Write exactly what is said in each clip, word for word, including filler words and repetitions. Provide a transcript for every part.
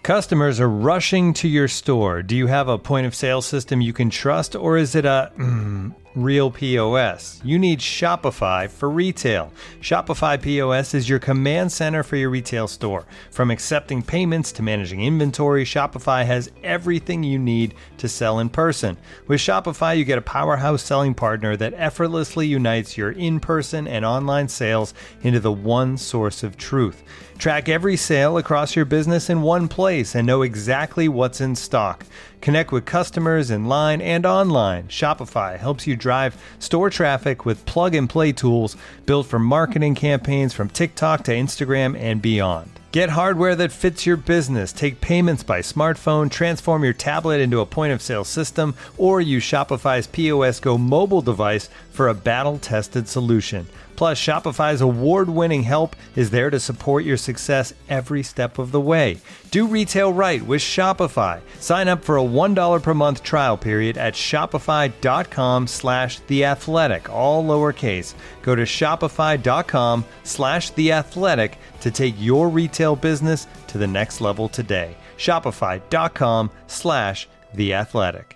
Customers are rushing to your store. Do you have a point of sale system you can trust, or is it a mm, real P O S? You need Shopify for retail. Shopify P O S is your command center for your retail store. From accepting payments to managing inventory, Shopify has everything you need to sell in person. With Shopify, you get a powerhouse selling partner that effortlessly unites your in-person and online sales into the one source of truth. Track every sale across your business in one place and know exactly what's in stock. Connect with customers in line and online. Shopify helps you drive store traffic with plug-and-play tools built for marketing campaigns from TikTok to Instagram and beyond. Get hardware that fits your business. Take payments by smartphone, transform your tablet into a point-of-sale system, or use Shopify's P O S Go mobile device for a battle-tested solution. Plus, Shopify's award-winning help is there to support your success every step of the way. Do retail right with Shopify. Sign up for a one dollar per month trial period at shopify.com slash theathletic, all lowercase. Go to shopify.com slash theathletic to take your retail business to the next level today. Shopify.com slash theathletic.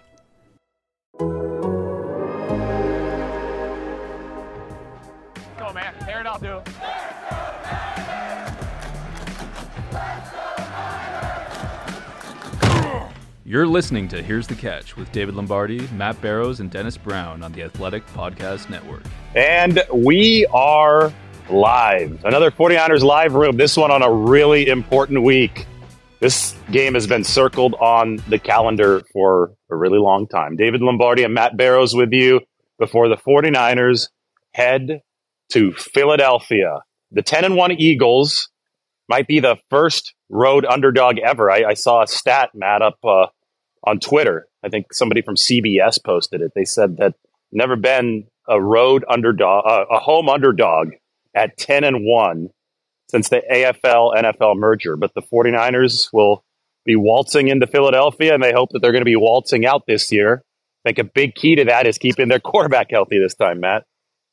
I'll do. You're listening to Here's the Catch with David Lombardi, Matt Barrows, and Dennis Brown on the Athletic Podcast Network. And we are live. Another 49ers live room. This one on a really important week. This game has been circled on the calendar for a really long time. David Lombardi and Matt Barrows with you before the 49ers head to Philadelphia. The ten and one Eagles might be the first road underdog ever. I, I saw a stat, Matt, up uh, on Twitter. I think somebody from C B S posted it. They said that never been a road underdog, uh, a home underdog at ten and one since the A F L N F L merger. But the 49ers will be waltzing into Philadelphia, and they hope that they're going to be waltzing out this year. I think a big key to that is keeping their quarterback healthy this time, Matt.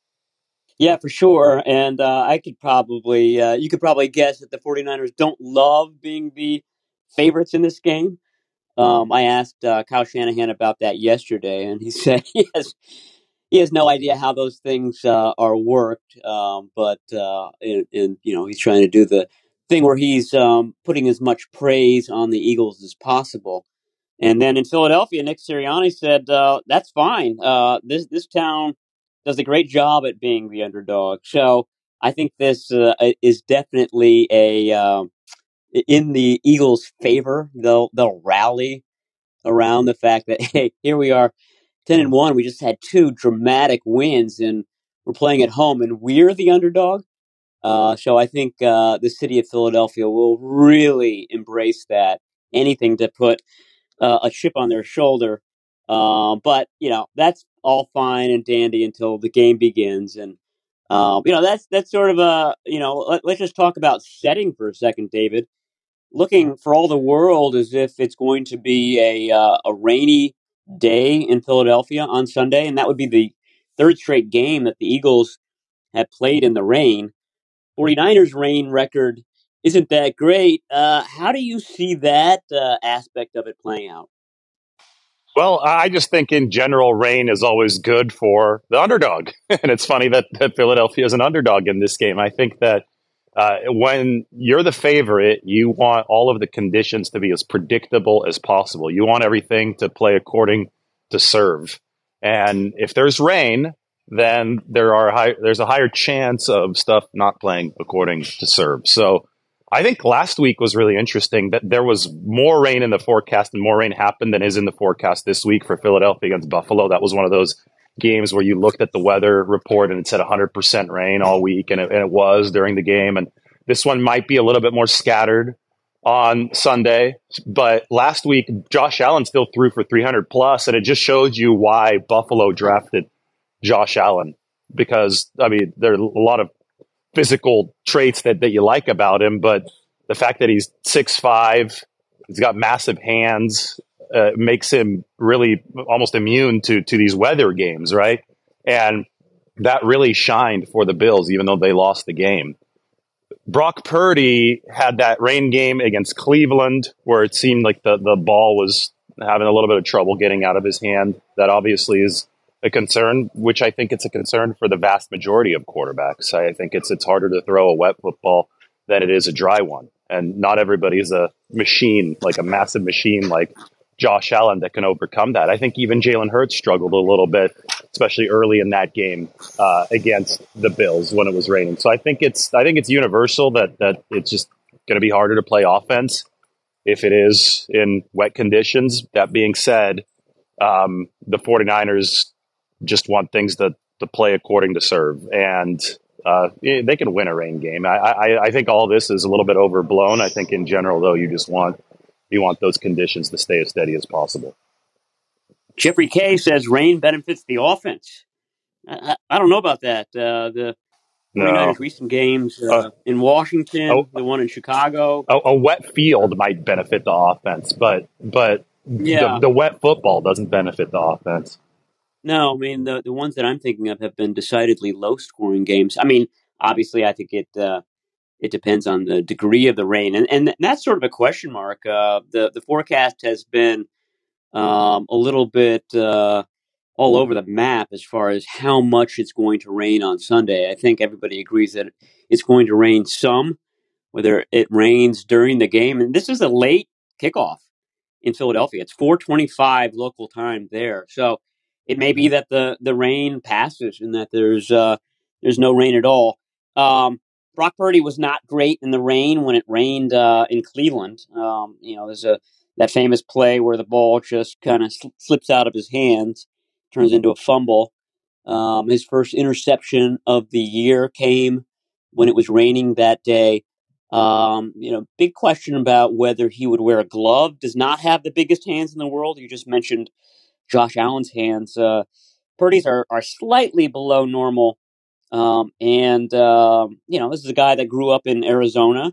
Yeah, for sure. And uh, I could probably, uh, you could probably guess that the 49ers don't love being the favorites in this game. Um, I asked uh, Kyle Shanahan about that yesterday, and he said he has, he has no idea how those things uh, are worked. Um, but, uh, and, and, you know, he's trying to do the thing where he's um, putting as much praise on the Eagles as possible. And then in Philadelphia, Nick Sirianni said, uh, that's fine. Uh, this, this town does a great job at being the underdog. So I think this uh, is definitely a um, in the Eagles' favor. They'll they'll rally around the fact that, hey, here we are, ten and one. We just had two dramatic wins, and we're playing at home, and we're the underdog. Uh, so I think uh, the city of Philadelphia will really embrace that. Anything to put uh, a chip on their shoulder. Um, but, you know, that's all fine and dandy until the game begins. And, um, you know, that's that's sort of a, you know, let, let's just talk about setting for a second, David. Looking for all the world as if it's going to be a, uh, a rainy day in Philadelphia on Sunday. And that would be the third straight game that the Eagles have played in the rain. 49ers rain record isn't that great. Uh, how do you see that uh, aspect of it playing out? Well, I just think in general, rain is always good for the underdog. And it's funny that, that Philadelphia is an underdog in this game. I think that uh, when you're the favorite, you want all of the conditions to be as predictable as possible. You want everything to play according to serve. And if there's rain, then there are high, there's a higher chance of stuff not playing according to serve. So I think last week was really interesting that there was more rain in the forecast and more rain happened than is in the forecast this week for Philadelphia against Buffalo. That was one of those games where you looked at the weather report and it said one hundred percent rain all week, and it, and it was during the game. And this one might be a little bit more scattered on Sunday. But last week, Josh Allen still threw for three hundred plus, and it just showed you why Buffalo drafted Josh Allen. Because, I mean, there are a lot of physical traits that, that you like about him, but the fact that he's six five, he's got massive hands, uh, makes him really almost immune to to these weather games, right? And that really shined for the Bills, even though they lost the game. Brock Purdy had that rain game against Cleveland where it seemed like the, the ball was having a little bit of trouble getting out of his hand. That obviously is a concern, which I think it's a concern for the vast majority of quarterbacks. I think it's it's harder to throw a wet football than it is a dry one. And not everybody is a machine, like a massive machine like Josh Allen that can overcome that. I think even Jalen Hurts struggled a little bit, especially early in that game uh, against the Bills when it was raining. So I think it's I think it's universal that that it's just going to be harder to play offense if it is in wet conditions. That being said, um, the 49ers just want things to, to play according to serve. And uh, they can win a rain game. I, I, I think all this is a little bit overblown. I think in general, though, you just want you want those conditions to stay as steady as possible. Jeffrey K says rain benefits the offense. I, I, I don't know about that. Uh, the 49ers' no. recent games uh, uh, in Washington, oh, the one in Chicago. A, a wet field might benefit the offense, but but yeah. the, the wet football doesn't benefit the offense. No, I mean, the, the ones that I'm thinking of have been decidedly low-scoring games. I mean, obviously, I think it uh, it depends on the degree of the rain. And, and that's sort of a question mark. Uh, the, the forecast has been um, a little bit uh, all over the map as far as how much it's going to rain on Sunday. I think everybody agrees that it's going to rain some, whether it rains during the game. And this is a late kickoff in Philadelphia. It's four twenty-five local time there. So it may be that the, the rain passes and that there's uh, there's no rain at all. Um, Brock Purdy was not great in the rain when it rained uh, in Cleveland. Um, you know, there's a that famous play where the ball just kind of sl- slips out of his hands, turns into a fumble. Um, his first interception of the year came when it was raining that day. Um, you know, big question about whether he would wear a glove. Does not have the biggest hands in the world. You just mentioned Josh Allen's hands. Uh, Purdy's are, are slightly below normal. Um, and, um, you know, this is a guy that grew up in Arizona,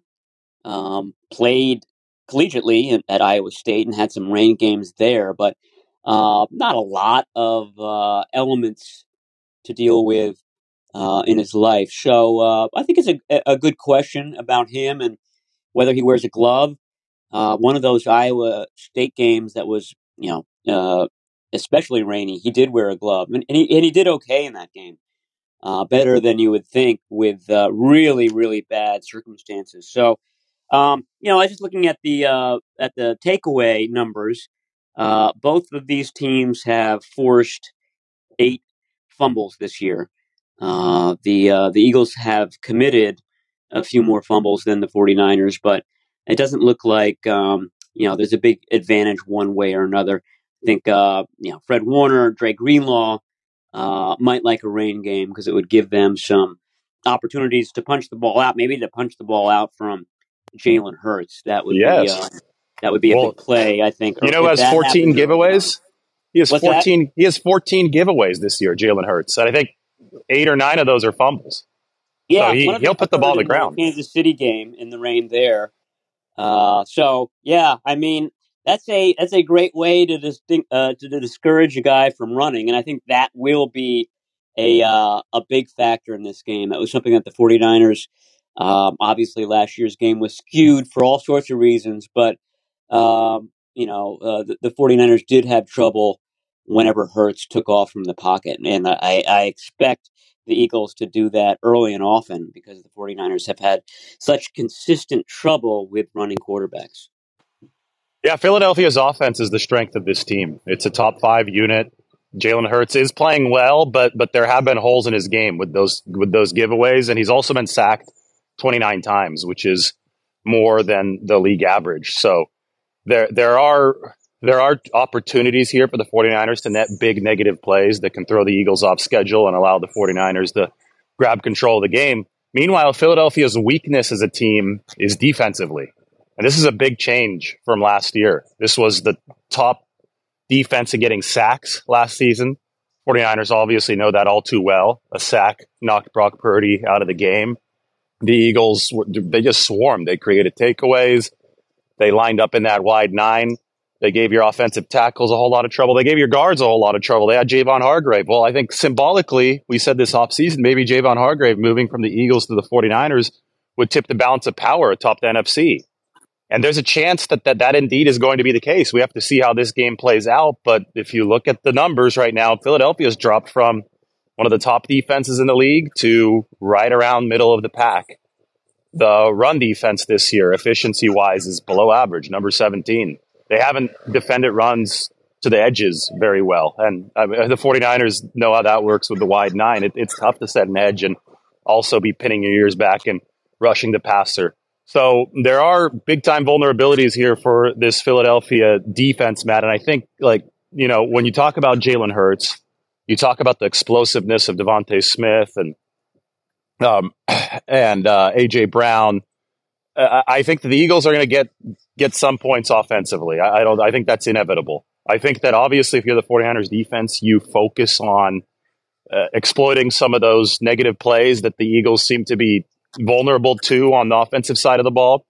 um, played collegiately in, at Iowa State and had some rain games there, but uh, not a lot of uh, elements to deal with uh, in his life. So uh, I think it's a, a good question about him and whether he wears a glove. Uh, one of those Iowa State games that was, you know, uh, especially rainy, he did wear a glove, and, and, he, and he did okay in that game, uh, better than you would think with uh, really, really bad circumstances. So, um, you know, I was just looking at the uh, at the takeaway numbers. Uh, both of these teams have forced eight fumbles this year. Uh, the uh, the Eagles have committed a few more fumbles than the 49ers, but it doesn't look like um, you know there's a big advantage one way or another. I think uh, you know Fred Warner, Dre Greenlaw uh, might like a rain game because it would give them some opportunities to punch the ball out, maybe to punch the ball out from Jalen Hurts. That would yes. be uh, that would be a well, big play, I think. You know, has fourteen giveaways. He has What's fourteen. That? He has fourteen giveaways this year, Jalen Hurts, and I think eight or nine of those are fumbles. Yeah, so he, he'll put the ball on the ground. The Kansas City game in the rain there. Uh, so yeah, I mean that's a that's a great way to distinct, uh, to, to discourage a guy from running, and I think that will be a uh, a big factor in this game. That was something that the 49ers, um, obviously last year's game was skewed for all sorts of reasons, but um, you know uh, the, the 49ers did have trouble whenever Hurts took off from the pocket, and I, I expect the Eagles to do that early and often because the 49ers have had such consistent trouble with running quarterbacks. Yeah, Philadelphia's offense is the strength of this team. It's a top five unit. Jalen Hurts is playing well, but but there have been holes in his game with those with those giveaways, and he's also been sacked twenty-nine times, which is more than the league average. So there there are there are opportunities here for the 49ers to net big negative plays that can throw the Eagles off schedule and allow the 49ers to grab control of the game. Meanwhile, Philadelphia's weakness as a team is defensively. And this is a big change from last year. This was the top defense in getting sacks last season. 49ers obviously know that all too well. A sack knocked Brock Purdy out of the game. The Eagles, they just swarmed. They created takeaways. They lined up in that wide nine. They gave your offensive tackles a whole lot of trouble. They gave your guards a whole lot of trouble. They had Javon Hargrave. Well, I think symbolically, we said this offseason, maybe Javon Hargrave moving from the Eagles to the 49ers would tip the balance of power atop the N F C. And there's a chance that, that that indeed is going to be the case. We have to see how this game plays out. But if you look at the numbers right now, Philadelphia's dropped from one of the top defenses in the league to right around middle of the pack. The run defense this year, efficiency-wise, is below average, number seventeen. They haven't defended runs to the edges very well. And I mean, the 49ers know how that works with the wide nine. It, it's tough to set an edge and also be pinning your ears back and rushing the passer. So there are big-time vulnerabilities here for this Philadelphia defense, Matt. And I think, like, you know, when you talk about Jalen Hurts, you talk about the explosiveness of Devontae Smith and um, and uh, A J Brown. Uh, I think that the Eagles are going to get get some points offensively. I, I don't. I think that's inevitable. I think that obviously, if you're the 49ers defense, you focus on uh, exploiting some of those negative plays that the Eagles seem to be vulnerable to on the offensive side of the ball.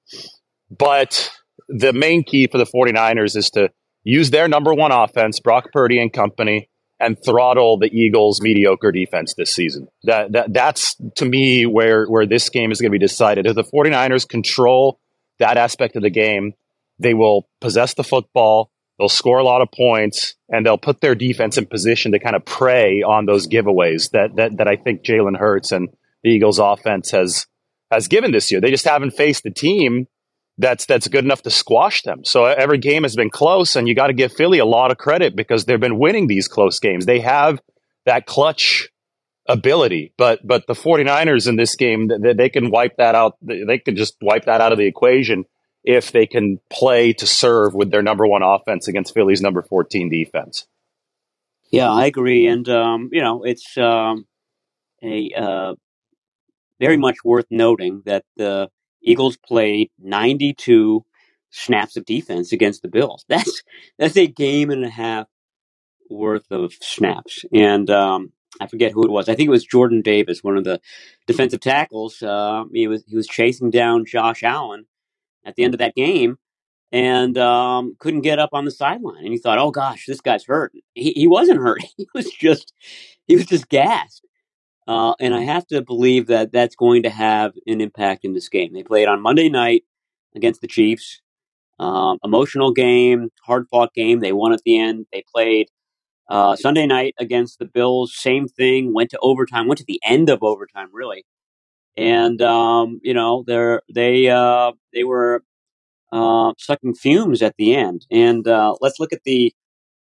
But the main key for the 49ers is to use their number one offense, Brock Purdy and company, and throttle the Eagles' mediocre defense this season. That, that That's, to me, where, where this game is going to be decided. If the 49ers control that aspect of the game, they will possess the football, they'll score a lot of points, and they'll put their defense in position to kind of prey on those giveaways that that, that I think Jalen Hurts and the Eagles' offense has has given this year. They just haven't faced a team that's that's good enough to squash them. So every game has been close, and you got to give Philly a lot of credit because they've been winning these close games. They have that clutch ability, but but the 49ers in this game, they, they can wipe that out. They can just wipe that out of the equation if they can play to serve with their number one offense against Philly's number fourteen defense. Yeah, I agree. And, um, you know, it's um, a uh, very much worth noting that the Eagles played ninety-two snaps of defense against the Bills. That's that's a game and a half worth of snaps. And um, I forget who it was. I think it was Jordan Davis, one of the defensive tackles. Uh, he was he was chasing down Josh Allen at the end of that game and um, couldn't get up on the sideline. And he thought, "Oh gosh, this guy's hurt." He, he wasn't hurt. He was just he was just gassed. Uh, and I have to believe that that's going to have an impact in this game. They played on Monday night against the Chiefs. Um, emotional game, hard-fought game. They won at the end. They played uh, Sunday night against the Bills. Same thing. Went to overtime. Went to the end of overtime, really. And um, you know, they're they uh, they were uh, sucking fumes at the end. And uh, let's look at the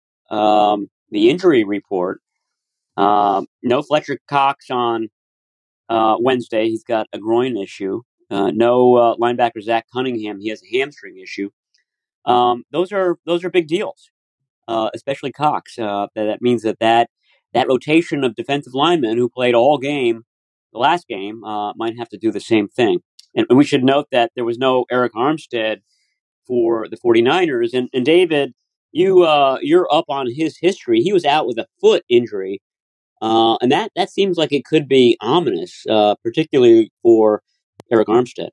um, the injury report. Um, no Fletcher Cox on uh, Wednesday. He's got a groin issue. Uh, no uh, linebacker Zach Cunningham. He has a hamstring issue. Um, those are those are big deals, uh, especially Cox. Uh, that means that, that that rotation of defensive linemen who played all game, the last game, uh, might have to do the same thing. And, and we should note that there was no Arik Armstead for the 49ers. And, and David, you uh, you're up on his history. He was out with a foot injury. Uh, and that, that seems like it could be ominous, uh, particularly for Arik Armstead.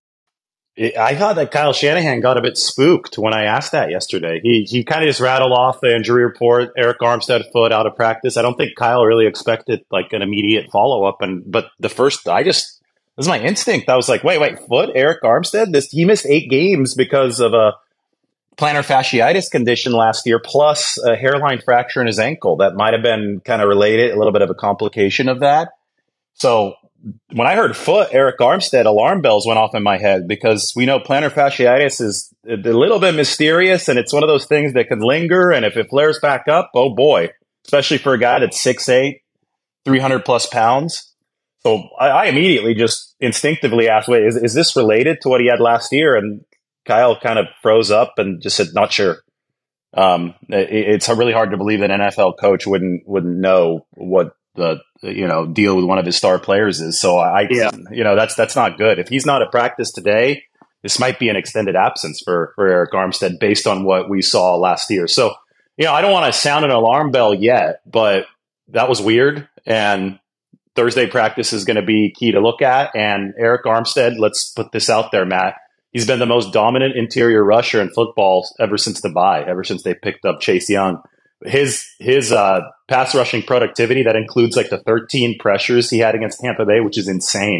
I thought that Kyle Shanahan got a bit spooked when I asked that yesterday. He he kind of just rattled off the injury report, Arik Armstead foot out of practice. I don't think Kyle really expected like an immediate follow-up. And but the first, I just, this is my instinct. I was like, wait, wait, foot, Arik Armstead? This, he missed eight games because of a plantar fasciitis condition last year, plus a hairline fracture in his ankle. That might have been kind of related, a little bit of a complication of that. So when I heard foot, Arik Armstead, alarm bells went off in my head because we know plantar fasciitis is a little bit mysterious and it's one of those things that can linger. And if it flares back up, oh boy, especially for a guy that's six eight, three hundred plus pounds. So I, I immediately just instinctively asked, wait, is, is this related to what he had last year? And Kyle kind of froze up and just said, not sure. Um, it, it's really hard to believe that an N F L coach wouldn't wouldn't know what the you know deal with one of his star players is. So I, yeah. you know, that's that's not good. If he's not at practice today, this might be an extended absence for for Arik Armstead based on what we saw last year. So you know, I don't want to sound an alarm bell yet, but that was weird. And Thursday practice is going to be key to look at. And Arik Armstead, let's put this out there, Matt. He's been the most dominant interior rusher in football ever since the bye, ever since they picked up Chase Young. His his uh, pass rushing productivity, that includes like the thirteen pressures he had against Tampa Bay, which is insane.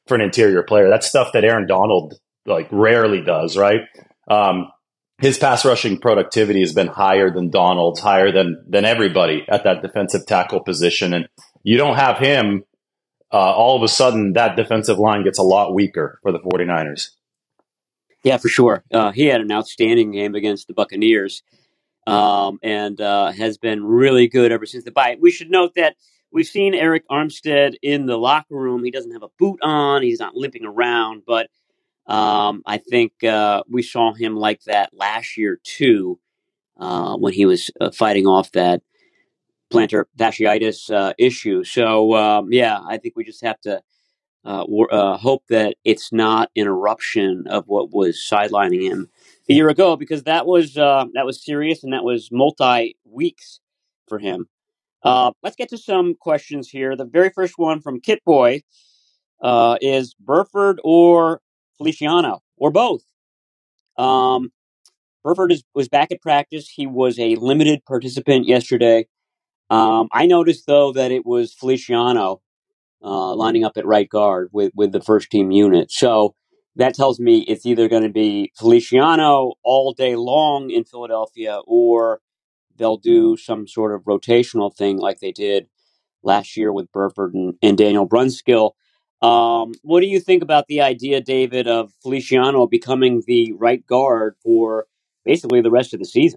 for an interior player. That's stuff that Aaron Donald like rarely does, right? Um, his pass rushing productivity has been higher than Donald's, higher than than everybody at that defensive tackle position. And you don't have him, uh, all of a sudden that defensive line gets a lot weaker for the 49ers. Yeah, for sure. Uh, he had an outstanding game against the Buccaneers um, and uh, has been really good ever since the bye. We should note that we've seen Arik Armstead in the locker room. He doesn't have a boot on. He's not limping around, but Um, I think uh, we saw him like that last year too, uh, when he was uh, fighting off that plantar fasciitis uh, issue. So um, yeah, I think we just have to uh, w- uh, hope that it's not an eruption of what was sidelining him a year ago, because that was uh, that was serious and that was multi weeks for him. Uh, let's get to some questions here. The very first one from Kit Boy uh, is Burford or Feliciano, or both. Um, Burford is, was back at practice. He was a limited participant yesterday. Um, I noticed, though, that it was Feliciano uh, lining up at right guard with, with the first team unit. So that tells me it's either going to be Feliciano all day long in Philadelphia, or they'll do some sort of rotational thing like they did last year with Burford and, and Daniel Brunskill. Um, what do you think about the idea, David, of Feliciano becoming the right guard for basically the rest of the season?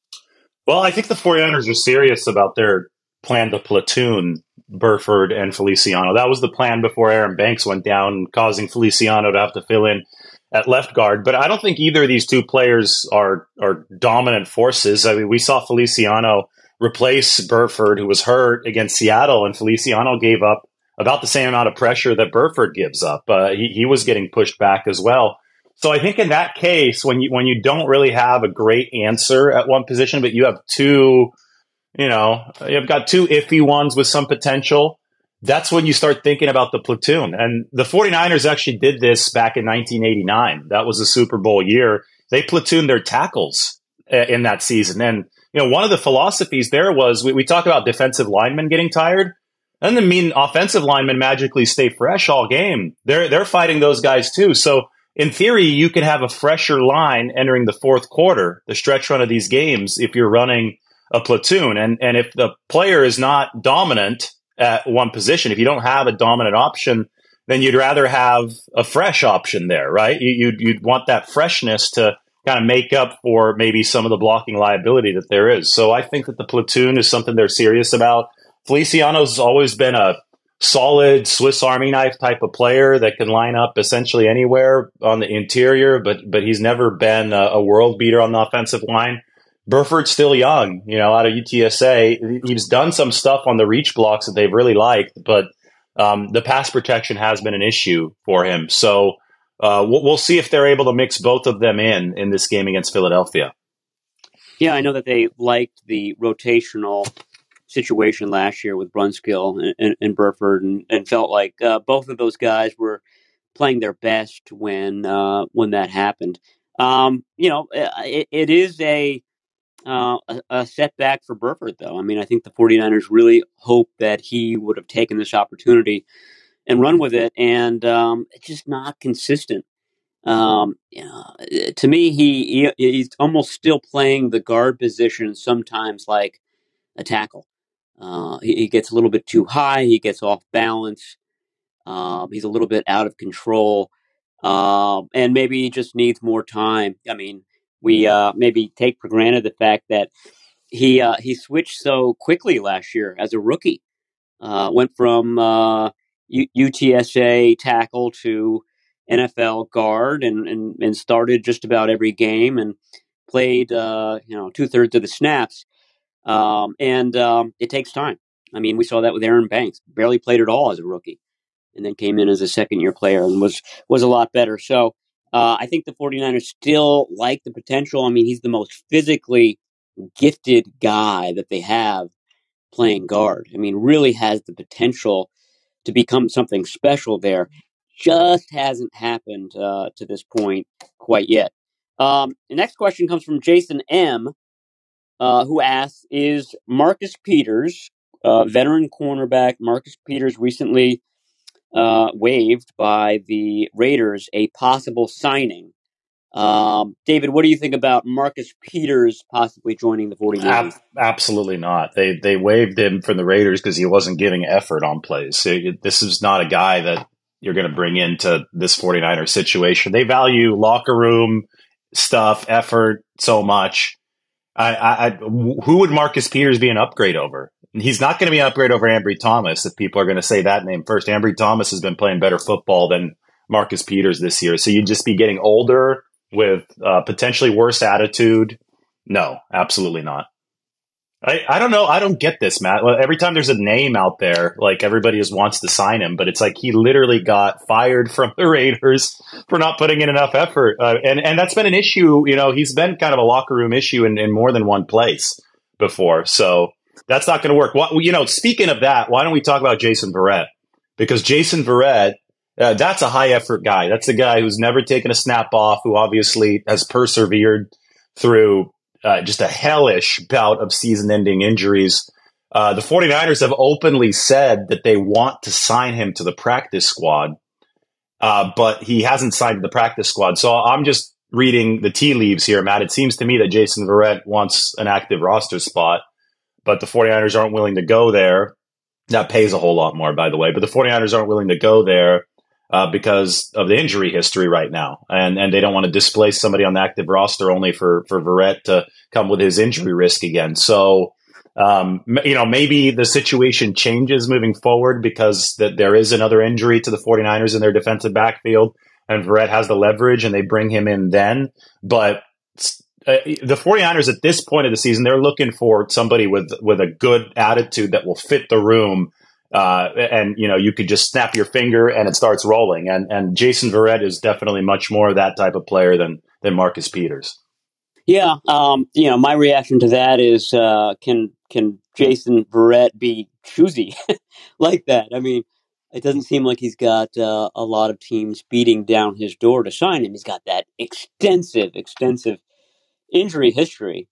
Well, I think the 49ers are serious about their plan to platoon Burford and Feliciano. That was the plan before Aaron Banks went down, causing Feliciano to have to fill in at left guard. But I don't think either of these two players are are dominant forces. I mean, we saw Feliciano replace Burford, who was hurt, against Seattle, and Feliciano gave up about the same amount of pressure that Burford gives up. Uh, he, he was getting pushed back as well. So I think in that case, when you when you don't really have a great answer at one position, but you have two, you know, you've got two iffy ones with some potential, that's when you start thinking about the platoon. And the 49ers actually did this back in nineteen eighty-nine. That was a Super Bowl year. They platooned their tackles in that season. And, you know, one of the philosophies there was we, we talk about defensive linemen getting tired. That doesn't mean offensive linemen magically stay fresh all game. They're they're fighting those guys too. So in theory, you could have a fresher line entering the fourth quarter, the stretch run of these games, if you're running a platoon. And and if the player is not dominant at one position, if you don't have a dominant option, then you'd rather have a fresh option there, right? You, you'd, you'd want that freshness to kind of make up for maybe some of the blocking liability that there is. So I think that the platoon is something they're serious about. Feliciano's always been a solid Swiss Army knife type of player that can line up essentially anywhere on the interior, but but he's never been a, a world beater on the offensive line. Burford's still young, you know, out of U T S A. He's done some stuff on the reach blocks that they've really liked, but um, the pass protection has been an issue for him. So uh, we'll, we'll see if they're able to mix both of them in in this game against Philadelphia. Yeah, I know that they liked the rotational situation last year with Brunskill and, and, and Burford, and, and felt like uh, both of those guys were playing their best when uh, when that happened. Um, you know, it, it is a, uh, a a setback for Burford, though. I mean, I think the 49ers really hope that he would have taken this opportunity and run with it, and um, it's just not consistent. Um, you know, to me, he, he he's almost still playing the guard position sometimes like a tackle. Uh, he, he gets a little bit too high. He gets off balance. Um, he's a little bit out of control, um, and maybe he just needs more time. I mean, we uh, maybe take for granted the fact that he uh, he switched so quickly last year as a rookie. Uh, went from uh, U- UTSA tackle to N F L guard, and, and, and started just about every game and played uh, you know two thirds of the snaps. Um, and um, it takes time. I mean, we saw that with Aaron Banks. Barely played at all as a rookie, and then came in as a second-year player and was was a lot better. So uh, I think the 49ers still like the potential. I mean, he's the most physically gifted guy that they have playing guard. I mean, really has the potential to become something special there. Just hasn't happened uh, to this point quite yet. Um, the next question comes from Jason M., Uh, who asks, is Marcus Peters, uh, veteran cornerback, Marcus Peters recently uh, waived by the Raiders, a possible signing. Um, David, what do you think about Marcus Peters possibly joining the 49ers? Ab- absolutely not. They they waived him from the Raiders because he wasn't giving effort on plays. So it, this is not a guy that you're going to bring into this 49er situation. They value locker room stuff, effort so much. I, I, I who would Marcus Peters be an upgrade over? He's not going to be an upgrade over Ambry Thomas if people are going to say that name first. Ambry Thomas has been playing better football than Marcus Peters this year. So you'd just be getting older with uh, potentially worse attitude. No, absolutely not. I, I don't know. I don't get this, Matt. Well, every time there's a name out there, like everybody just wants to sign him, but it's like he literally got fired from the Raiders for not putting in enough effort. Uh, and, and that's been an issue. You know, he's been kind of a locker room issue in, in more than one place before. So that's not going to work. Well, you know, speaking of that, why don't we talk about Jason Verrett? Because Jason Verrett, uh, that's a high effort guy. That's a guy who's never taken a snap off, who obviously has persevered through Uh, just a hellish bout of season-ending injuries. Uh, the 49ers have openly said that they want to sign him to the practice squad, uh, but he hasn't signed to the practice squad. So I'm just reading the tea leaves here, Matt. It seems to me that Jason Verrett wants an active roster spot, but the 49ers aren't willing to go there. That pays a whole lot more, by the way, but the 49ers aren't willing to go there Uh, because of the injury history right now. And and they don't want to displace somebody on the active roster only for, for Verrett to come with his injury risk again. So, um, you know, maybe the situation changes moving forward because that there is another injury to the 49ers in their defensive backfield and Verrett has the leverage and they bring him in then. But uh, the 49ers at this point of the season, they're looking for somebody with, with a good attitude that will fit the room. Uh, and, you know, you could just snap your finger and it starts rolling. And, and Jason Verrett is definitely much more of that type of player than, than Marcus Peters. Yeah. Um, you know, my reaction to that is, uh, can, can Jason Verrett be choosy like that? I mean, it doesn't seem like he's got uh, a lot of teams beating down his door to sign him. He's got that extensive, extensive injury history.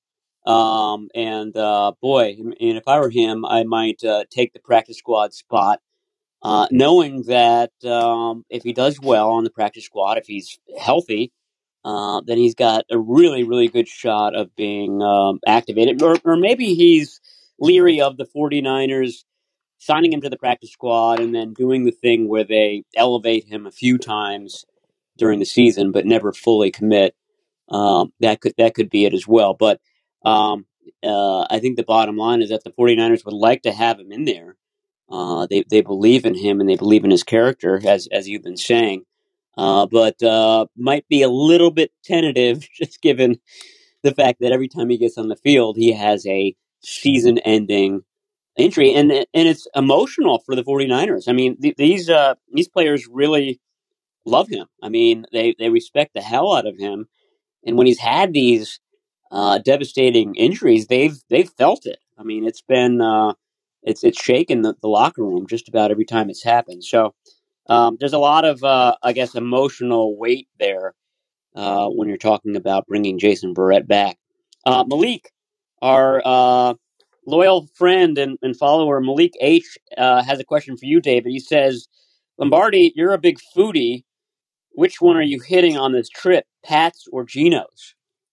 Um, and, uh, boy, and if I were him, I might, uh, take the practice squad spot, uh, knowing that, um, if he does well on the practice squad, if he's healthy, uh, then he's got a really, really good shot of being, um, activated, or, or maybe he's leery of the 49ers signing him to the practice squad and then doing the thing where they elevate him a few times during the season, but never fully commit. Um, that could, that could be it as well. But, Um, uh, I think the bottom line is that the 49ers would like to have him in there. Uh, they, they believe in him and they believe in his character, as, as you've been saying. Uh, but, uh, might be a little bit tentative just given the fact that every time he gets on the field, he has a season ending injury and, and it's emotional for the 49ers. I mean, th- these, uh, these players really love him. I mean, they, they respect the hell out of him. And when he's had these, Uh, devastating injuries, they've they've felt it. I mean, it's been uh, it's it's shaken the, the locker room just about every time it's happened. So um, there's a lot of uh, I guess emotional weight there uh, when you're talking about bringing Jason Verrett back. Uh, Malik, our uh, loyal friend and, and follower, Malik H uh, has a question for you, David. He says, "Lombardi, you're a big foodie. Which one are you hitting on this trip, Pat's or Geno's?"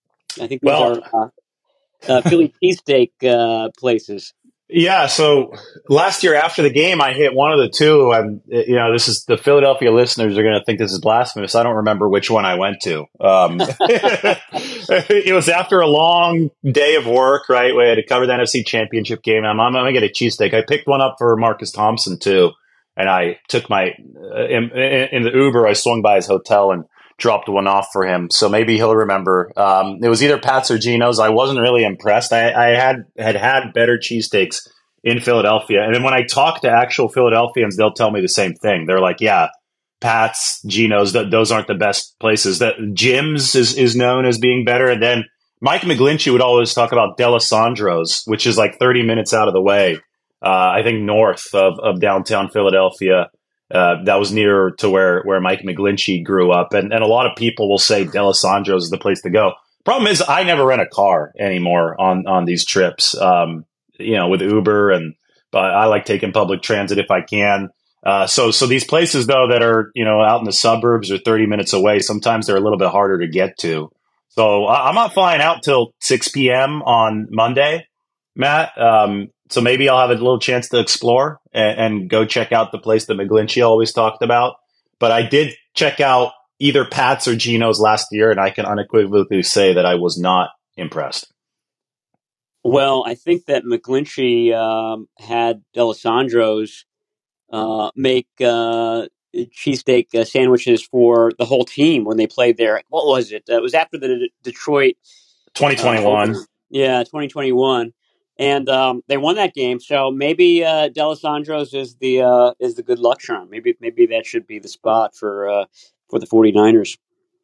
I think these Well, are uh, uh, Philly cheesesteak uh, places. Yeah. So last year after the game, I hit one of the two. And, you know, this is the Philadelphia listeners are going to think this is blasphemous. I don't remember which one I went to. Um, it was after a long day of work, right? We had to cover the N F C Championship game. I'm, I'm going to get a cheesesteak. I picked one up for Marcus Thompson, too. And I took my, uh, in, in the Uber, I swung by his hotel and dropped one off for him. So maybe he'll remember. Um, it was either Pat's or Geno's. I wasn't really impressed. I, I had, had had better cheesesteaks in Philadelphia. And then when I talk to actual Philadelphians, they'll tell me the same thing. They're like, yeah, Pat's, Geno's, th- those aren't the best places. That Jim's is, is known as being better. And then Mike McGlinchey would always talk about D'Alessandro's, which is like thirty minutes out of the way. Uh, I think north of, of downtown Philadelphia. Uh, that was near to where, where Mike McGlinchey grew up. And, and a lot of people will say D'Alessandro's is the place to go. Problem is, I never rent a car anymore on, on these trips, um, you know, with Uber. And but I like taking public transit if I can. Uh, so, so these places though that are, you know, out in the suburbs or thirty minutes away, sometimes they're a little bit harder to get to. So I, I'm not flying out till six p.m. on Monday, Matt. Um, so maybe I'll have a little chance to explore and, and go check out the place that McGlinchey always talked about. But I did check out either Pat's or Gino's last year, and I can unequivocally say that I was not impressed. Well, I think that McGlinchey um, had D'Alessandro's uh, make uh, cheesesteak uh, sandwiches for the whole team when they played there. What was it? Uh, it was after the D- Detroit twenty twenty-one. Uh, yeah, twenty twenty-one, and um, they won that game. So maybe uh, D'Alessandro's is the uh, is the good luck charm. Maybe maybe that should be the spot for uh, for the 49ers.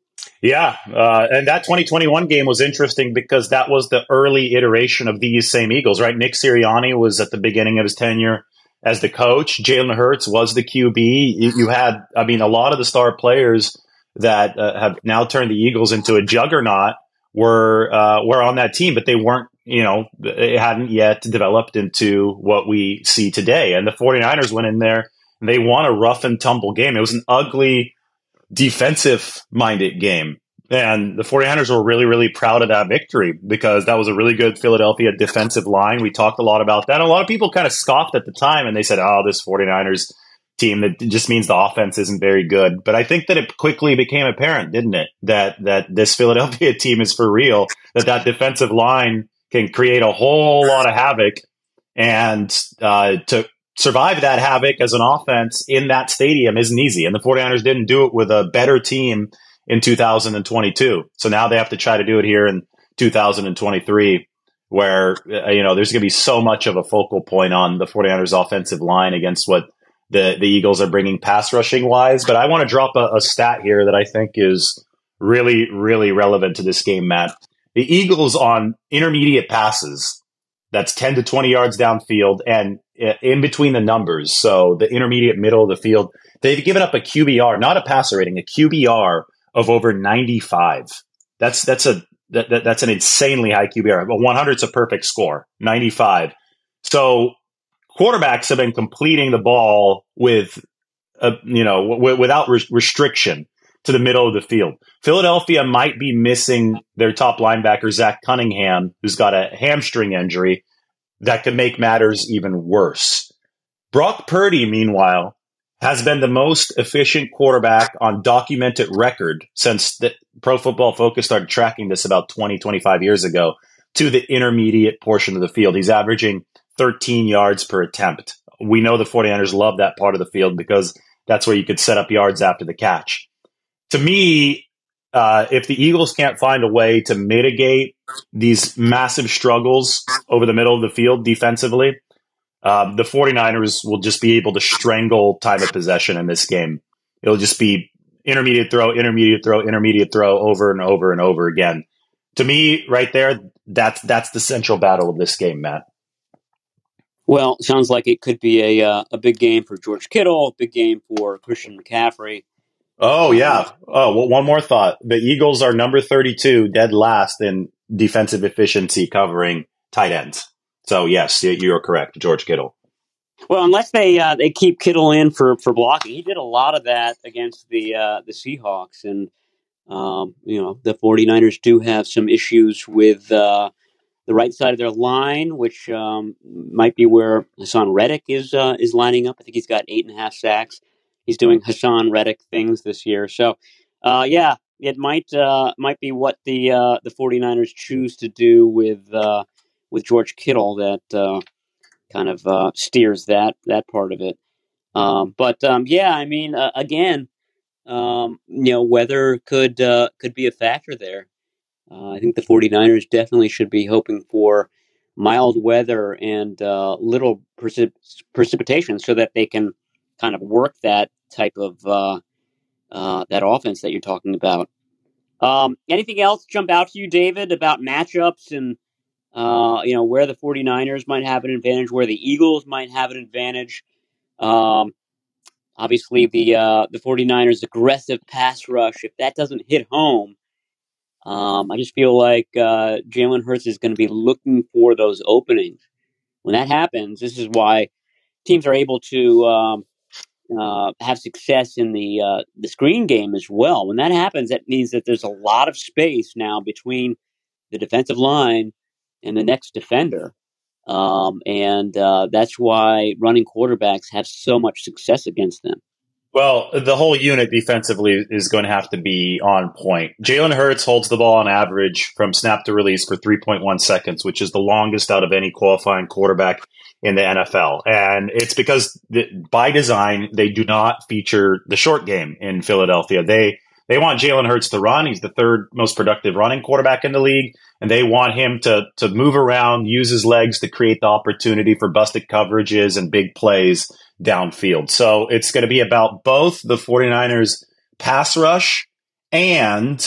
Yeah, uh, and that twenty twenty-one game was interesting because that was the early iteration of these same Eagles, right? Nick Sirianni was at the beginning of his tenure as the coach. Jalen Hurts was the Q B. You, you had, I mean, a lot of the star players that uh, have now turned the Eagles into a juggernaut were uh, were on that team, but they weren't, you know, it hadn't yet developed into what we see today. And the 49ers went in there and they won a rough and tumble game. It was an ugly, defensive-minded game. And the 49ers were really, really proud of that victory because that was a really good Philadelphia defensive line. We talked a lot about that. A lot of people kind of scoffed at the time and they said, oh, this 49ers team, that just means the offense isn't very good. But I think that it quickly became apparent, didn't it, that that this Philadelphia team is for real, that that defensive line can create a whole lot of havoc. And uh, to survive that havoc as an offense in that stadium isn't easy. And the 49ers didn't do it with a better team in two thousand twenty-two. So now they have to try to do it here in two thousand twenty-three, where, you know, there's going to be so much of a focal point on the 49ers offensive line against what the, the Eagles are bringing pass rushing wise. But I want to drop a, a stat here that I think is really, really relevant to this game, Matt. The Eagles on intermediate passes, that's ten to twenty yards downfield and in between the numbers. So the intermediate middle of the field, they've given up a Q B R, not a passer rating, a Q B R of over ninety-five. That's, that's a, that, that, that's an insanely high Q B R. But one hundred is a perfect score, ninety-five. So quarterbacks have been completing the ball with, uh, you know, w- without re- restriction to the middle of the field. Philadelphia might be missing their top linebacker, Zach Cunningham, who's got a hamstring injury that could make matters even worse. Brock Purdy, meanwhile, has been the most efficient quarterback on documented record since the Pro Football Focus started tracking this about twenty, twenty-five years ago to the intermediate portion of the field. He's averaging thirteen yards per attempt. We know the 49ers love that part of the field because that's where you could set up yards after the catch. To me, uh, if the Eagles can't find a way to mitigate these massive struggles over the middle of the field defensively, um, the 49ers will just be able to strangle time of possession in this game. It'll just be intermediate throw, intermediate throw, intermediate throw over and over and over again. To me, right there, that's that's the central battle of this game, Matt. Well, sounds like it could be a uh, a big game for George Kittle, a big game for Christian McCaffrey. Oh, yeah. Oh, well, one more thought. The Eagles are number thirty-two, dead last in defensive efficiency covering tight ends. So, yes, you're correct, George Kittle. Well, unless they uh, they keep Kittle in for, for blocking. He did a lot of that against the uh, the Seahawks. And, um, you know, the 49ers do have some issues with uh, the right side of their line, which um, might be where Hassan Reddick is uh, is lining up. I think he's got eight and a half sacks. He's doing Hassan Reddick things this year. So, uh, yeah, it might uh, might be what the uh, the 49ers choose to do with uh, with George Kittle that uh, kind of uh, steers that that part of it. Um, but um, yeah, I mean, uh, again, um, you know, weather could uh, could be a factor there. Uh, I think the 49ers definitely should be hoping for mild weather and uh, little precip- precipitation so that they can kind of work that type of uh, uh, that offense that you're talking about. Um, anything else jump out to you, David, about matchups and uh, you know where the 49ers might have an advantage, where the Eagles might have an advantage? Um, obviously, the uh, the 49ers' aggressive pass rush, if that doesn't hit home, um, I just feel like uh, Jalen Hurts is going to be looking for those openings. When that happens, this is why teams are able to um, uh, have success in the uh, the screen game as well. When that happens, that means that there's a lot of space now between the defensive line and the next defender. Um, and uh, that's why running quarterbacks have so much success against them. Well, the whole unit defensively is going to have to be on point. Jalen Hurts holds the ball on average from snap to release for three point one seconds, which is the longest out of any qualifying quarterback in the N F L. And it's because the, by design, they do not feature the short game in Philadelphia. They they want Jalen Hurts to run. He's the third most productive running quarterback in the league. And they want him to, to move around, use his legs to create the opportunity for busted coverages and big plays downfield. So it's going to be about both the 49ers pass rush and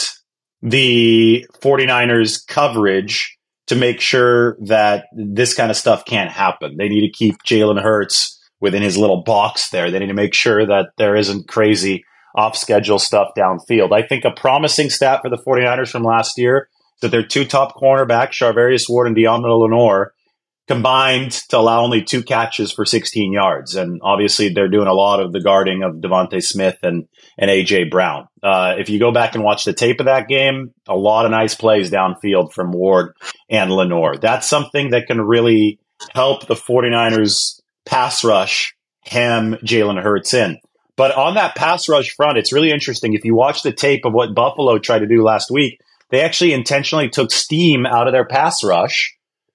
the 49ers coverage to make sure that this kind of stuff can't happen. They need to keep Jalen Hurts within his little box there. They need to make sure that there isn't crazy off-schedule stuff downfield. I think a promising stat for the 49ers from last year is that their two top cornerbacks, Charvarius Ward and Deommodore Lenoir, combined to allow only two catches for sixteen yards. And obviously they're doing a lot of the guarding of Devontae Smith and, and A J Brown. Uh, if you go back and watch the tape of that game, a lot of nice plays downfield from Ward and Lenoir. That's something that can really help the 49ers pass rush hem Jalen Hurts in. But on that pass rush front, it's really interesting. If you watch the tape of what Buffalo tried to do last week, they actually intentionally took steam out of their pass rush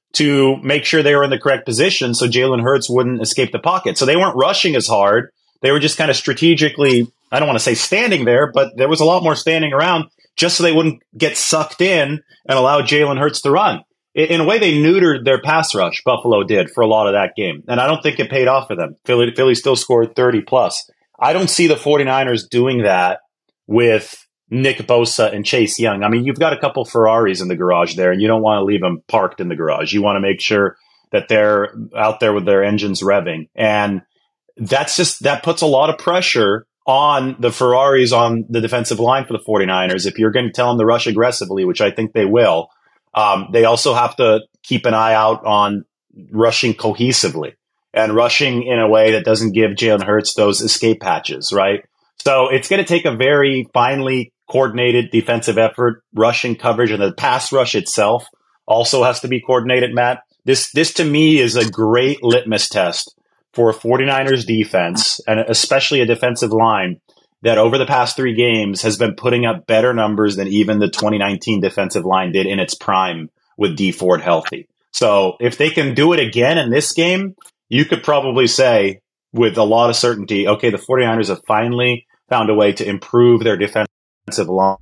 to make sure they were in the correct position so Jalen Hurts wouldn't escape the pocket. So they weren't rushing as hard. They were just kind of strategically, I don't want to say standing there, but there was a lot more standing around just so they wouldn't get sucked in and allow Jalen Hurts to run. In a way, they neutered their pass rush, Buffalo did, for a lot of that game. And I don't think it paid off for them. Philly, Philly still scored thirty plus. I don't see the 49ers doing that with Nick Bosa and Chase Young. I mean, you've got a couple Ferraris in the garage there, and you don't want to leave them parked in the garage. You want to make sure that they're out there with their engines revving. And that's just, that puts a lot of pressure on the Ferraris on the defensive line for the 49ers. If you're going to tell them to rush aggressively, which I think they will, um, they also have to keep an eye out on rushing cohesively and rushing in a way that doesn't give Jalen Hurts those escape hatches, right? So it's going to take a very finely coordinated defensive effort, rushing coverage, and the pass rush itself also has to be coordinated, Matt. This, this to me is a great litmus test for a 49ers defense, and especially a defensive line that over the past three games has been putting up better numbers than even the twenty nineteen defensive line did in its prime with Dee Ford healthy. So if they can do it again in this game, you could probably say with a lot of certainty, okay, the 49ers have finally found a way to improve their defensive line.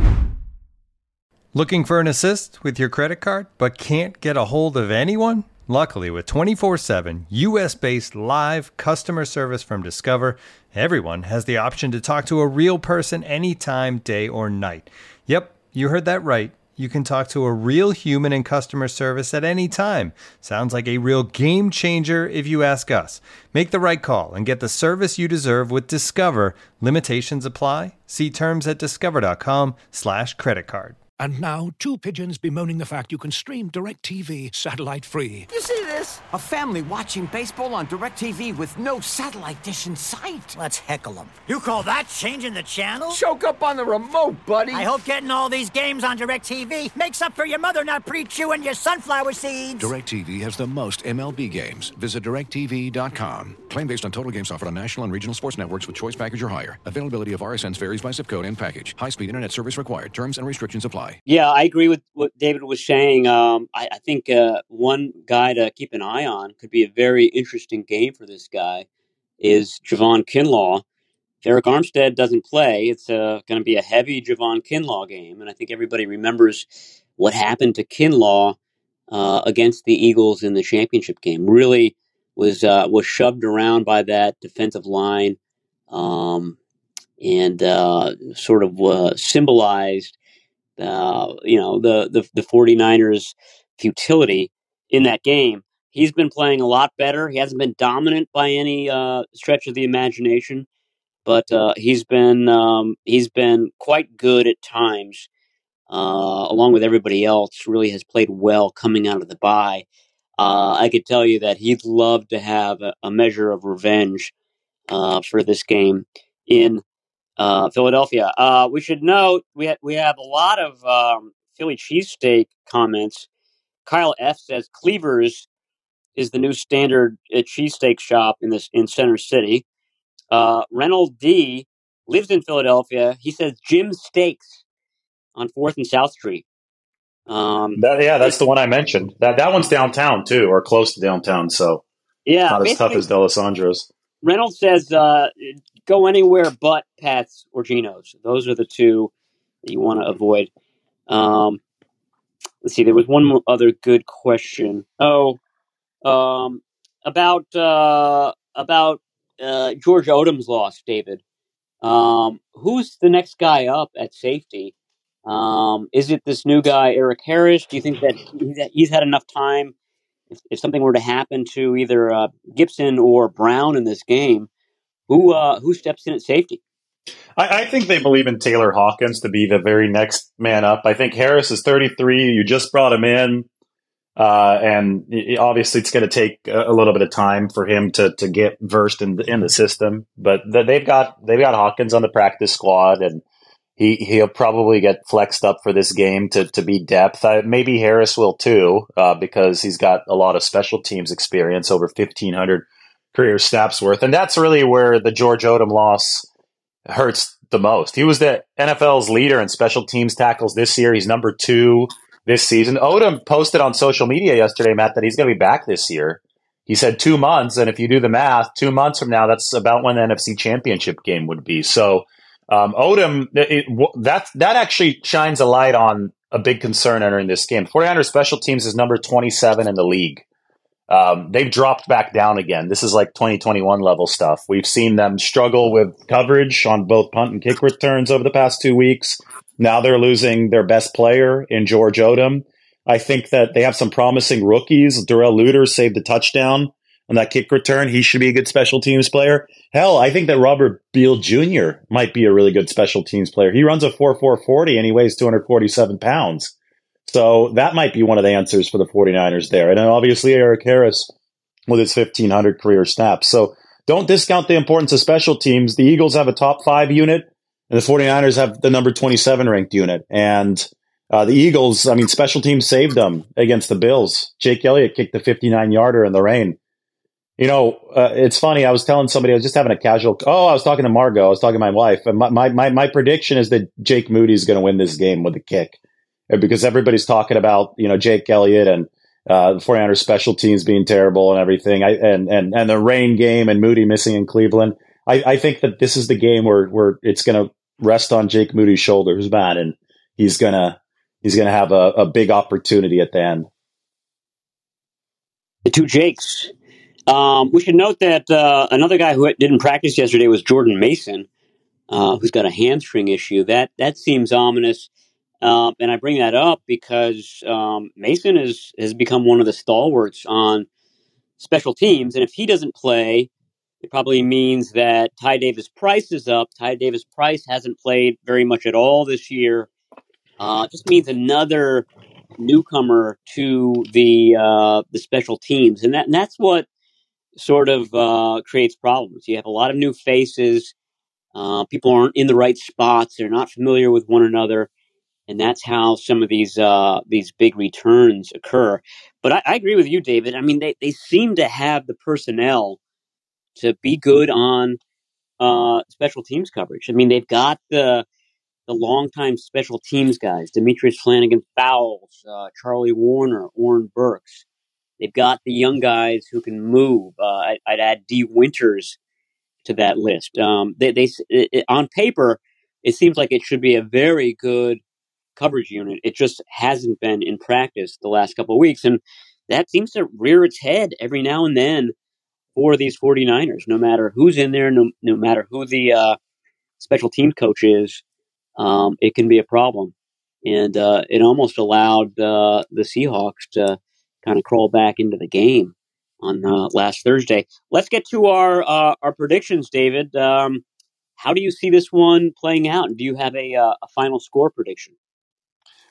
Looking for an assist with your credit card, but can't get a hold of anyone? Luckily, with twenty-four seven U S-based live customer service from Discover, everyone has the option to talk to a real person anytime, day or night. Yep, you heard that right. You can talk to a real human in customer service at any time. Sounds like a real game changer if you ask us. Make the right call and get the service you deserve with Discover. Limitations apply. See terms at discover.com slash credit card. And now, two pigeons bemoaning the fact you can stream DirecTV satellite-free. You see this? A family watching baseball on DirecTV with no satellite dish in sight. Let's heckle them. You call that changing the channel? Choke up on the remote, buddy. I hope getting all these games on DirecTV makes up for your mother not pre-chewing your sunflower seeds. DirecTV has the most M L B games. Visit direct T V dot com. Claim based on total games offered on national and regional sports networks with choice package or higher. Availability of R S Ns varies by zip code and package. High-speed internet service required. Terms and restrictions apply. Yeah, I agree with what David was saying. Um, I, I think uh, one guy to keep an eye on, could be a very interesting game for this guy, is Javon Kinlaw. If Eric Armstead doesn't play, it's uh, going to be a heavy Javon Kinlaw game. And I think everybody remembers what happened to Kinlaw uh, against the Eagles in the championship game. Really was uh, was shoved around by that defensive line um, and uh, sort of uh, symbolized Uh, you know, the, the, the 49ers futility in that game. He's been playing a lot better. He hasn't been dominant by any uh, stretch of the imagination, but uh, he's been um, he's been quite good at times, uh, along with everybody else. Really has played well coming out of the bye. Uh, I could tell you that he'd love to have a, a measure of revenge uh, for this game in uh, Philadelphia. Uh, we should note we ha- we have a lot of um, Philly cheesesteak comments. Kyle F says Cleaver's is the new standard uh, cheesesteak shop in this in Center City. Uh, Reynold D lives in Philadelphia. He says Jim's Steaks on Fourth and South Street. Um, That, yeah, that's the one I mentioned. That that one's downtown too, or close to downtown. So yeah, not as tough as D'Alessandro's. Reynolds says uh, go anywhere but Pat's or Geno's. Those are the two that you want to avoid. Um, let's see. There was one more other good question. Oh, um, about uh, about uh, George Odom's loss, David. Um, who's the next guy up at safety? Um, is it this new guy, Eric Harris? Do you think that he's, he's had enough time? If, if something were to happen to either uh, Gibson or Brown in this game, who uh, who steps in at safety? I, I think they believe in Taylor Hawkins to be the very next man up. I think Harris is thirty-three. You just brought him in. Uh, and it, obviously it's going to take a, a little bit of time for him to, to get versed in the, in the system, but the, they've got, they've got Hawkins on the practice squad, and he, he'll probably get flexed up for this game to, to be depth. I, maybe Harris will too, uh, because he's got a lot of special teams experience, over fifteen hundred career snaps worth. And that's really where the George Odom loss hurts the most. He was the N F L's leader in special teams tackles this year. He's number two this season. Odom posted on social media yesterday, Matt, that he's going to be back this year. He said two months, and if you do the math, two months from now, that's about when the N F C Championship game would be. So um, Odom, it, that, that actually shines a light on a big concern entering this game. 49ers special teams is number twenty-seven in the league. Um, they've dropped back down again. This is like twenty twenty-one level stuff. We've seen them struggle with coverage on both punt and kick returns over the past two weeks. Now they're losing their best player in George Odom. I think that they have some promising rookies. Darrell Luter saved a touchdown on that kick return. He should be a good special teams player. Hell, I think that Robert Beal Junior might be a really good special teams player. He runs a four four forty and he weighs two hundred forty-seven pounds. So that might be one of the answers for the 49ers there. And then obviously Eric Harris with his fifteen hundred career snaps. So don't discount the importance of special teams. The Eagles have a top five unit, and the 49ers have the number twenty-seven ranked unit. And uh, the Eagles, I mean, special teams saved them against the Bills. Jake Elliott kicked the fifty-nine yarder in the rain. You know, uh, it's funny. I was telling somebody, I was just having a casual, oh, I was talking to Margot. I was talking to my wife. And my, my, my, my prediction is that Jake Moody is going to win this game with a kick. Because everybody's talking about, you know, Jake Elliott and uh, the 49ers special teams being terrible and everything, I, and, and, and the rain game and Moody missing in Cleveland. I, I think that this is the game where, where it's going to rest on Jake Moody's shoulders, man, and he's going to he's gonna have a, a big opportunity at the end. The two Jakes. Um, we should note that uh, another guy who didn't practice yesterday was Jordan Mason, uh, who's got a hamstring issue. That, that seems ominous. Um, and I bring that up because um, Mason is, has become one of the stalwarts on special teams. And if he doesn't play, it probably means that Ty Davis Price is up. Ty Davis Price hasn't played very much at all this year. Uh, it just means another newcomer to the uh, the special teams. And, that, and that's what sort of uh, creates problems. You have a lot of new faces. Uh, people aren't in the right spots. They're not familiar with one another. And that's how some of these uh, these big returns occur. But I, I agree with you, David. I mean, they, they seem to have the personnel to be good on uh, special teams coverage. I mean, they've got the the longtime special teams guys, Demetrius Flanagan Fowles, uh, Charlie Warner, Orrin Burks. They've got the young guys who can move. Uh, I, I'd add D. Winters to that list. Um, they, they it, on paper, it seems like it should be a very good coverage unit. It just hasn't been in practice the last couple of weeks. And that seems to rear its head every now and then for these 49ers, no matter who's in there, no, no matter who the uh, special team coach is, um, it can be a problem. And uh, it almost allowed uh, the Seahawks to kind of crawl back into the game on uh, last Thursday. Let's get to our, uh, our predictions, David. Um, how do you see this one playing out? And do you have a, uh, a final score prediction?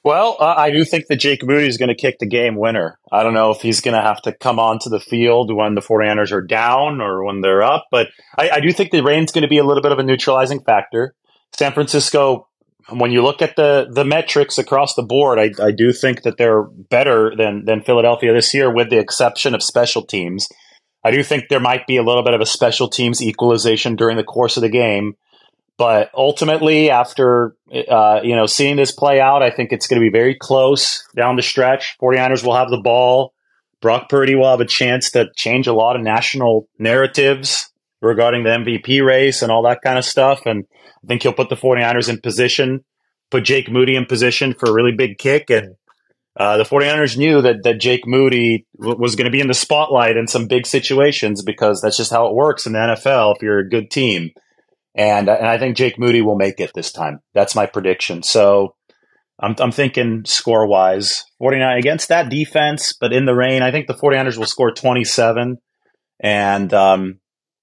Well, uh, I do think that Jake Moody is going to kick the game winner. I don't know if he's going to have to come onto the field when the 49ers are down or when they're up, but I, I do think the rain's going to be a little bit of a neutralizing factor. San Francisco, when you look at the the metrics across the board, I, I do think that they're better than than Philadelphia this year, with the exception of special teams. I do think there might be a little bit of a special teams equalization during the course of the game. But ultimately, after uh, you know seeing this play out, I think it's going to be very close down the stretch. 49ers will have the ball. Brock Purdy will have a chance to change a lot of national narratives regarding the M V P race and all that kind of stuff. And I think he'll put the 49ers in position, put Jake Moody in position for a really big kick. And uh, the 49ers knew that, that Jake Moody w- was going to be in the spotlight in some big situations, because that's just how it works in the N F L if you're a good team. And, and I think Jake Moody will make it this time. That's my prediction. So I'm, I'm thinking score-wise, 49 against that defense, but in the rain, I think the 49ers will score twenty-seven. And um,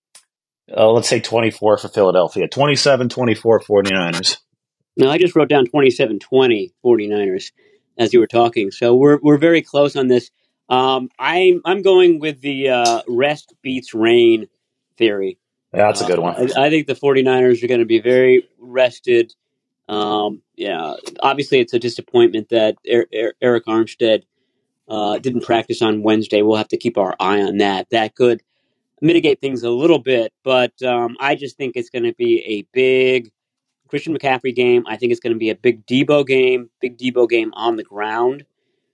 uh, let's say twenty-four for Philadelphia. twenty-seven twenty-four 49ers. No, I just wrote down twenty-seven twenty 49ers as you were talking. So we're we're very close on this. Um, I'm, I'm going with the uh, rest beats rain theory. Yeah, that's a good one. Uh, I, I think the 49ers are going to be very rested. Um, yeah, obviously it's a disappointment that er- er- Eric Armstead uh, didn't practice on Wednesday. We'll have to keep our eye on that. That could mitigate things a little bit, but um, I just think it's going to be a big Christian McCaffrey game. I think it's going to be a big Debo game, big Debo game on the ground.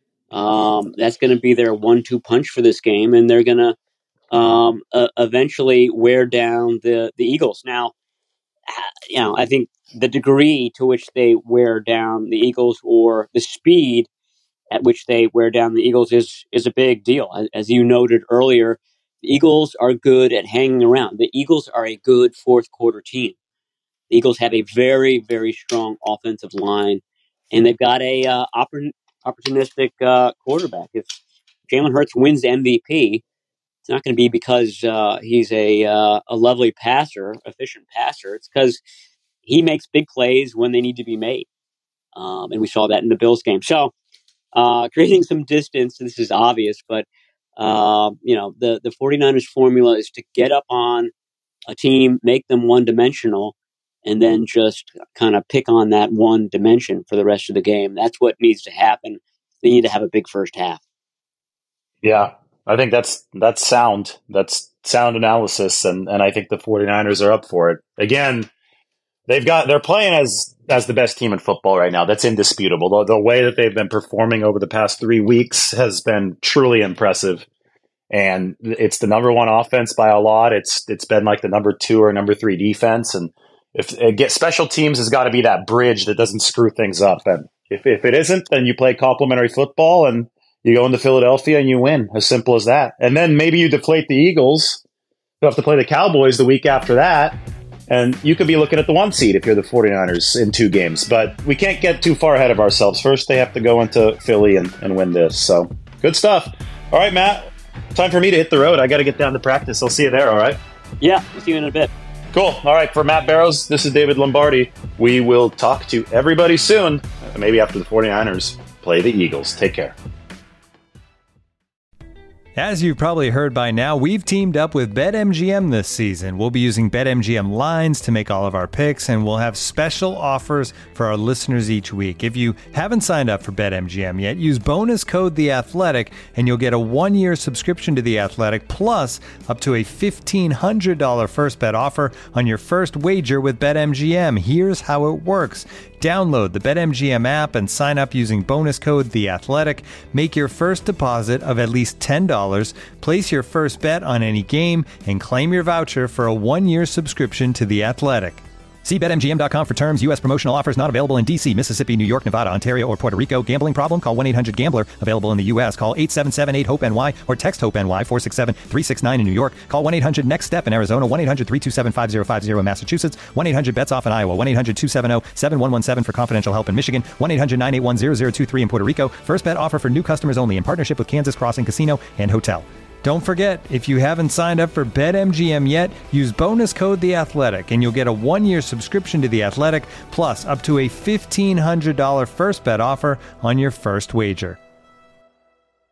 Um, that's going to be their one two punch for this game, and they're going to Um, uh, eventually wear down the, the Eagles. Now, you know, I think the degree to which they wear down the Eagles, or the speed at which they wear down the Eagles, is is a big deal. As, as you noted earlier, the Eagles are good at hanging around. The Eagles are a good fourth quarter team. The Eagles have a very, very strong offensive line, and they've got a uh, oppor- opportunistic uh, quarterback. If Jalen Hurts wins the M V P, it's not going to be because uh, he's a uh, a lovely passer, efficient passer. It's because he makes big plays when they need to be made. Um, and we saw that in the Bills game. So uh, creating some distance, this is obvious, but uh, you know the, the 49ers formula is to get up on a team, make them one-dimensional, and then just kind of pick on that one dimension for the rest of the game. That's what needs to happen. They need to have a big first half. Yeah. I think that's that's sound. That's sound analysis, and, and I think the 49ers are up for it. Again, they've got they're playing as as the best team in football right now. That's indisputable. The, the way that they've been performing over the past three weeks has been truly impressive. And it's the number one offense by a lot. It's it's been like the number two or number three defense. And if it gets special teams has got to be that bridge that doesn't screw things up. And if if it isn't, then you play complementary football and you go into Philadelphia and you win. As simple as that. And then maybe you deflate the Eagles. You have to play the Cowboys the week after that. And you could be looking at the one seed if you're the 49ers in two games. But we can't get too far ahead of ourselves. First, they have to go into Philly and, and win this. So, good stuff. All right, Matt. Time for me to hit the road. I got to get down to practice. I'll see you there, all right? Yeah, we'll see you in a bit. Cool. All right, for Matt Barrows, this is David Lombardi. We will talk to everybody soon. Maybe after the 49ers play the Eagles. Take care. As you've probably heard by now, we've teamed up with BetMGM this season. We'll be using BetMGM lines to make all of our picks, and we'll have special offers for our listeners each week. If you haven't signed up for BetMGM yet, use bonus code The Athletic, and you'll get a one-year subscription to The Athletic, plus up to a fifteen hundred dollars first bet offer on your first wager with BetMGM. Here's how it works. Download the BetMGM app and sign up using bonus code The Athletic. Make your first deposit of at least ten dollars, place your first bet on any game, and claim your voucher for a one-year subscription to The Athletic. See Bet M G M dot com for terms. U S promotional offers not available in D C, Mississippi, New York, Nevada, Ontario, or Puerto Rico. Gambling problem? Call one eight hundred gambler. Available in the U S. Call eight seven seven eight hope N Y or text HOPE-NY four six seven three six nine in New York. Call one eight hundred next step in Arizona. one eight hundred three two seven five zero five zero in Massachusetts. one eight hundred bets off in Iowa. one eight hundred two seven zero seven one one seven for confidential help in Michigan. one eight hundred nine eight one zero zero two three in Puerto Rico. First bet offer for new customers only in partnership with Kansas Crossing Casino and Hotel. Don't forget, if you haven't signed up for BetMGM yet, use bonus code The Athletic, and you'll get a one-year subscription to The Athletic, plus up to a fifteen hundred dollars first bet offer on your first wager.